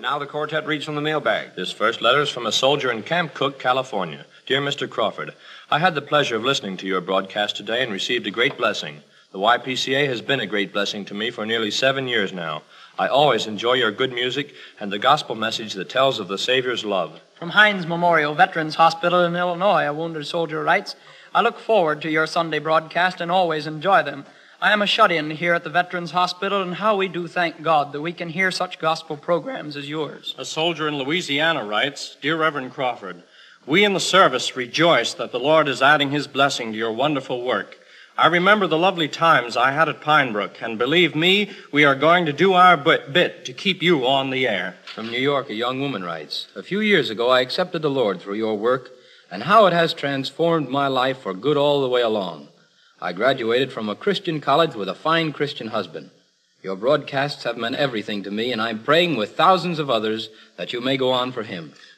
now the quartet reads from the mailbag. This first letter is from a soldier in Camp Cook, California. Dear Mr. Crawford, I had the pleasure of listening to your broadcast today and received a great blessing. The YPCA has been a great blessing to me for nearly 7 years now. I always enjoy your good music and the gospel message that tells of the Savior's love. From Heinz Memorial Veterans Hospital in Illinois, a wounded soldier writes, I look forward to your Sunday broadcast and always enjoy them. I am a shut-in here at the Veterans Hospital, and how we do thank God that we can hear such gospel programs as yours. A soldier in Louisiana writes, Dear Reverend Crawford, we in the service rejoice that the Lord is adding his blessing to your wonderful work. I remember the lovely times I had at Pine Brook, and believe me, we are going to do our bit to keep you on the air. From New York, a young woman writes, A few years ago, I accepted the Lord through your work, and how it has transformed my life for good all the way along. I graduated from a Christian college with a fine Christian husband. Your broadcasts have meant everything to me, and I'm praying with thousands of others that you may go on for him.